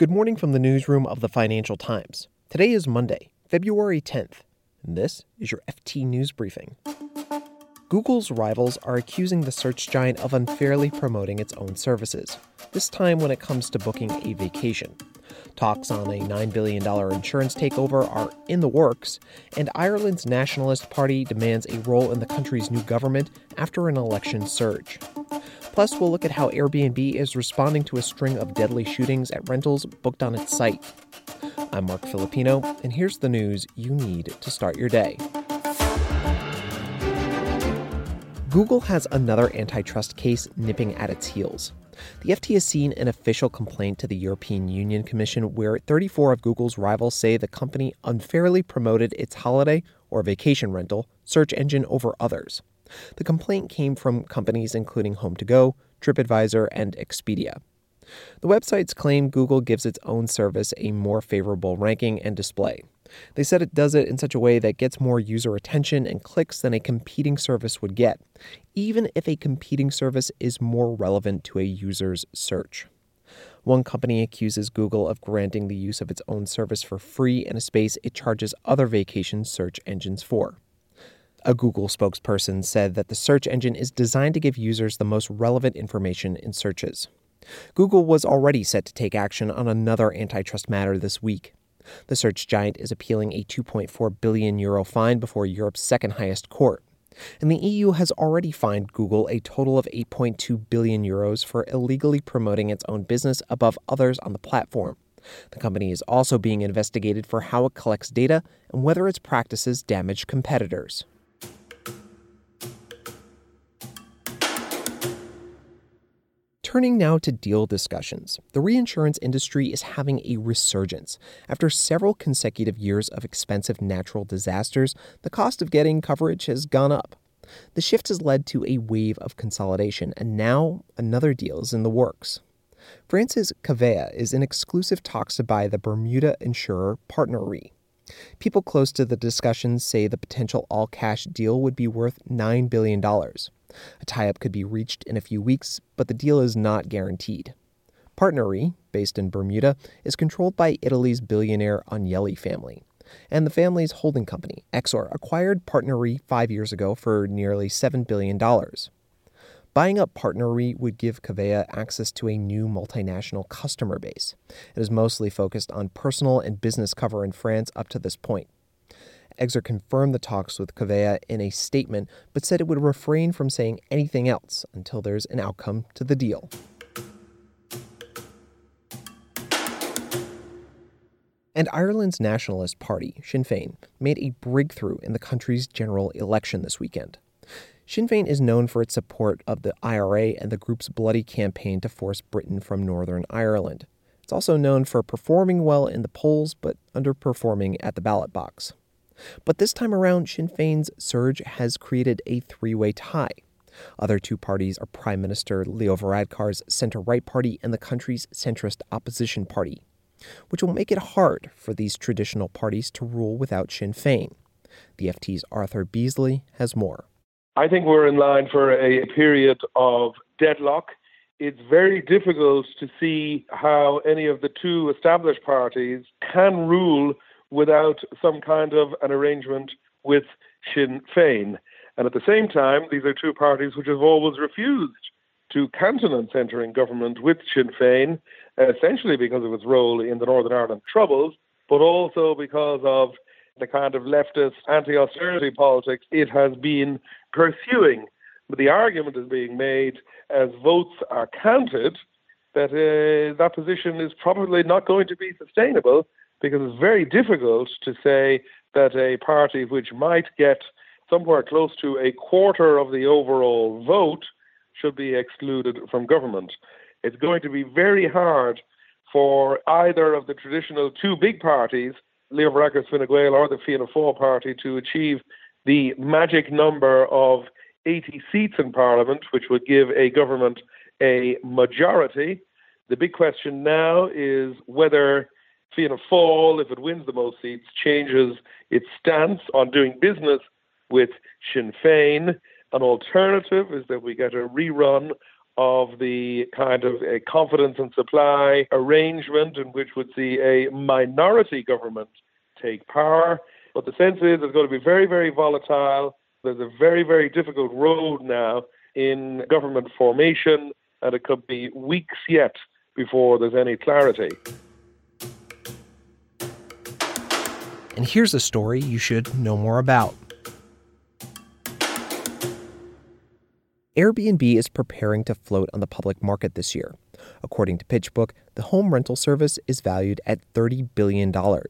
Good morning from the newsroom of the Financial Times. Today is Monday, February 10th, and this is your FT News Briefing. Google's rivals are accusing the search giant of unfairly promoting its own services, this time when it comes to booking a vacation. Talks on a $9 billion insurance takeover are in the works, and Ireland's Nationalist Party demands a role in the country's new government after an election surge. Plus, we'll look at how Airbnb is responding to a string of deadly shootings at rentals booked on its site. I'm Mark Filipino, and here's the news you need to start your day. Google has another antitrust case nipping at its heels. The FT has seen an official complaint to the European Union Commission where 34 of Google's rivals say the company unfairly promoted its holiday or vacation rental search engine over others. The complaint came from companies including HomeToGo, TripAdvisor, and Expedia. The websites claim Google gives its own service a more favorable ranking and display. They said it does it in such a way that gets more user attention and clicks than a competing service would get, even if a competing service is more relevant to a user's search. One company accuses Google of granting the use of its own service for free in a space it charges other vacation search engines for. A Google spokesperson said that the search engine is designed to give users the most relevant information in searches. Google was already set to take action on another antitrust matter this week. The search giant is appealing a €2.4 billion fine before Europe's second highest court. And the EU has already fined Google a total of €8.2 billion for illegally promoting its own business above others on the platform. The company is also being investigated for how it collects data and whether its practices damage competitors. Turning now to deal discussions, the reinsurance industry is having a resurgence. After several consecutive years of expensive natural disasters, the cost of getting coverage has gone up. The shift has led to a wave of consolidation, and now another deal is in the works. France's Covéa is in exclusive talks to buy the Bermuda insurer PartnerRe. People close to the discussions say the potential all-cash deal would be worth $9 billion. A tie-up could be reached in a few weeks, but the deal is not guaranteed. PartnerRe, based in Bermuda, is controlled by Italy's billionaire Agnelli family, and the family's holding company, Exor, acquired PartnerRe 5 years ago for nearly $7 billion. Buying up PartnerRe would give Covéa access to a new multinational customer base. It is mostly focused on personal and business cover in France up to this point. Exor confirmed the talks with Covéa in a statement, but said it would refrain from saying anything else until there's an outcome to the deal. And Ireland's Nationalist Party, Sinn Féin, made a breakthrough in the country's general election this weekend. Sinn Féin is known for its support of the IRA and the group's bloody campaign to force Britain from Northern Ireland. It's also known for performing well in the polls, but underperforming at the ballot box. But this time around, Sinn Féin's surge has created a three-way tie. Other two parties are Prime Minister Leo Varadkar's centre-right party and the country's centrist opposition party, which will make it hard for these traditional parties to rule without Sinn Féin. The FT's Arthur Beasley has more. I think we're in line for a period of deadlock. It's very difficult to see how any of the two established parties can rule without some kind of an arrangement with Sinn Féin. And at the same time, these are two parties which have always refused to countenance entering government with Sinn Féin, essentially because of its role in the Northern Ireland Troubles, but also because of the kind of leftist anti-austerity politics it has been pursuing. But the argument is being made as votes are counted that that position is probably not going to be sustainable, because it's very difficult to say that a party which might get somewhere close to a quarter of the overall vote should be excluded from government. It's going to be very hard for either of the traditional two big parties, Leo Varadkar's Fine Gael or the Fianna Fáil party, to achieve the magic number of 80 seats in Parliament, which would give a government a majority. The big question now is whether Fianna Fáil, if it wins the most seats, changes its stance on doing business with Sinn Féin. An alternative is that we get a rerun of the kind of a confidence and supply arrangement in which would see a minority government take power. But the sense is it's going to be very, very volatile. There's a very, very difficult road now in government formation, and it could be weeks yet before there's any clarity. And here's a story you should know more about. Airbnb is preparing to float on the public market this year. According to PitchBook, the home rental service is valued at $30 billion.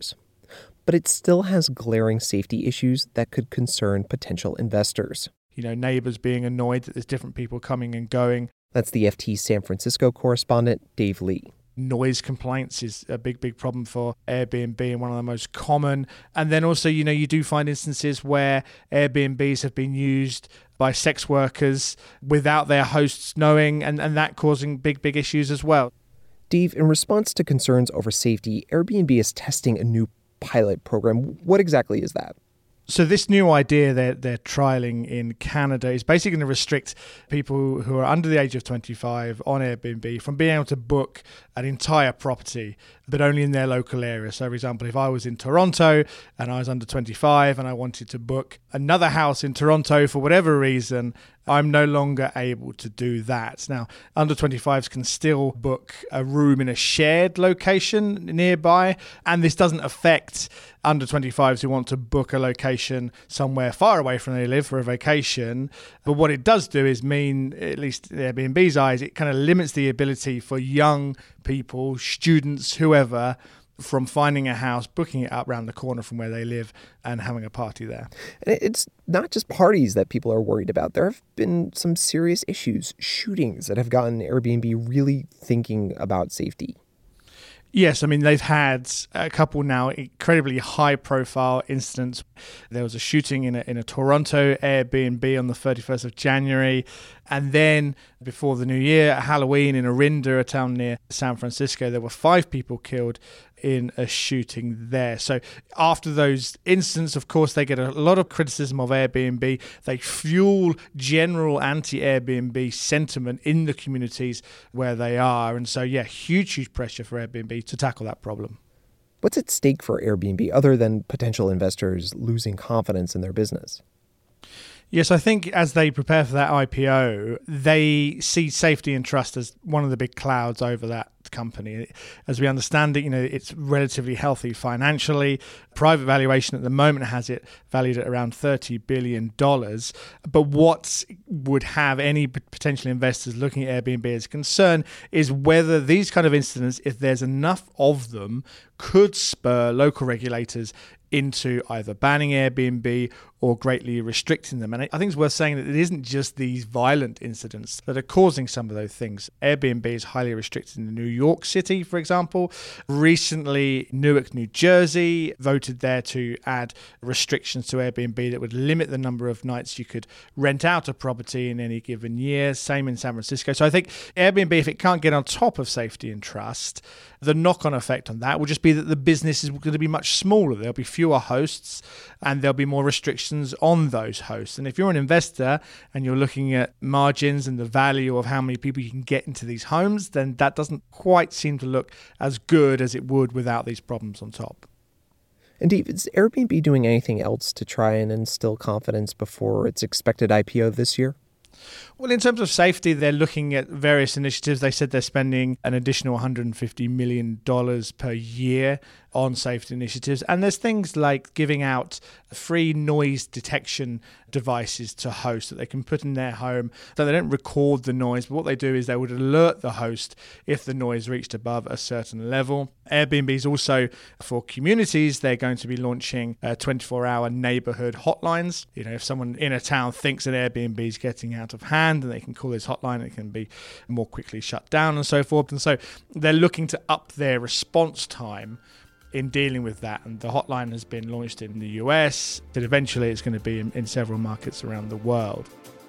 But it still has glaring safety issues that could concern potential investors. You know, neighbors being annoyed that there's different people coming and going. That's the FT San Francisco correspondent, Dave Lee. Noise complaints is a big problem for Airbnb and one of the most common. And then also, you know, you do find instances where Airbnbs have been used by sex workers without their hosts knowing, and that causing big issues as well. Dave, in response to concerns over safety, Airbnb is testing a new pilot program. What exactly is that? So this new idea they're trialing in Canada is basically going to restrict people who are under the age of 25 on Airbnb from being able to book an entire property, but only in their local area. So, for example, if I was in Toronto and I was under 25 and I wanted to book another house in Toronto for whatever reason, I'm no longer able to do that. Now, under 25s can still book a room in a shared location nearby, and this doesn't affect under 25s who want to book a location somewhere far away from where they live for a vacation. But what it does do is mean, at least in Airbnb's eyes, it kind of limits the ability for young people, students, whoever, from finding a house, booking it up around the corner from where they live and having a party there. And it's not just parties that people are worried about. There have been some serious issues, shootings that have gotten Airbnb really thinking about safety. Yes, I mean, they've had a couple now incredibly high-profile incidents. There was a shooting in a Toronto Airbnb on the 31st of January. And then before the new year, at Halloween in Orinda, a town near San Francisco, there were 5 people killed in a shooting there. So after those incidents, of course, they get a lot of criticism of Airbnb. They fuel general anti-Airbnb sentiment in the communities where they are. And so, yeah, huge pressure for Airbnb to tackle that problem. What's at stake for Airbnb other than potential investors losing confidence in their business? Yes, I think as they prepare for that IPO, they see safety and trust as one of the big clouds over that company. As we understand it, you know, it's relatively healthy financially. Private valuation at the moment has it valued at around $30 billion. But what would have any potential investors looking at Airbnb as a concern is whether these kind of incidents, if there's enough of them, could spur local regulators into either banning Airbnb or greatly restricting them. And I think it's worth saying that it isn't just these violent incidents that are causing some of those things. Airbnb is highly restricted in New York City, for example. Recently, Newark, New Jersey voted there to add restrictions to Airbnb that would limit the number of nights you could rent out a property in any given year. Same in San Francisco. So I think Airbnb, if it can't get on top of safety and trust, the knock-on effect on that will just be that the business is going to be much smaller. There'll be fewer hosts and there'll be more restrictions on those hosts. And if you're an investor and you're looking at margins and the value of how many people you can get into these homes, then that doesn't quite seem to look as good as it would without these problems on top. And Dave, is Airbnb doing anything else to try and instill confidence before its expected IPO this year? Well, in terms of safety, they're looking at various initiatives. They said they're spending an additional $150 million per year on safety initiatives. And there's things like giving out free noise detection devices to hosts that they can put in their home. So they don't record the noise, but what they do is they would alert the host if the noise reached above a certain level. Airbnb is also, for communities, they're going to be launching 24-hour neighborhood hotlines. You know, if someone in a town thinks an Airbnb is getting out of hand, then they can call this hotline. It can be more quickly shut down and so forth. And so they're looking to up their response time in dealing with that. And the hotline has been launched in the US, but eventually it's going to be in several markets around the world.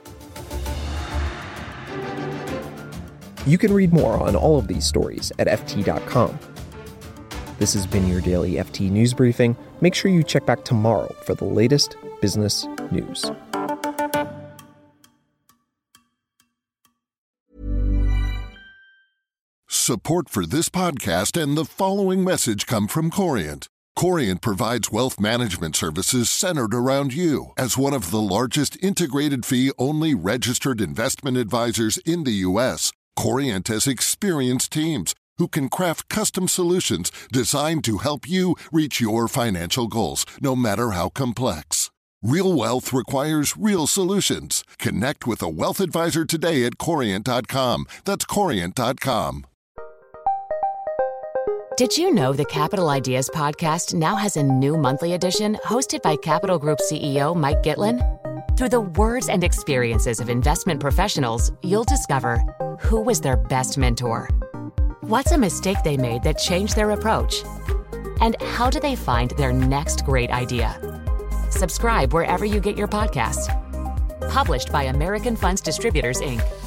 You can read more on all of these stories at FT.com. This has been your daily FT News Briefing. Make sure you check back tomorrow for the latest business news. Support for this podcast and the following message come from Corient. Corient provides wealth management services centered around you. As one of the largest integrated fee-only registered investment advisors in the U.S., Corient has experienced teams who can craft custom solutions designed to help you reach your financial goals, no matter how complex. Real wealth requires real solutions. Connect with a wealth advisor today at Corient.com. That's Corient.com. Did you know the Capital Ideas podcast now has a new monthly edition hosted by Capital Group CEO Mike Gitlin? Through the words and experiences of investment professionals, you'll discover who was their best mentor, what's a mistake they made that changed their approach, and how do they find their next great idea. Subscribe wherever you get your podcasts. Published by American Funds Distributors, Inc.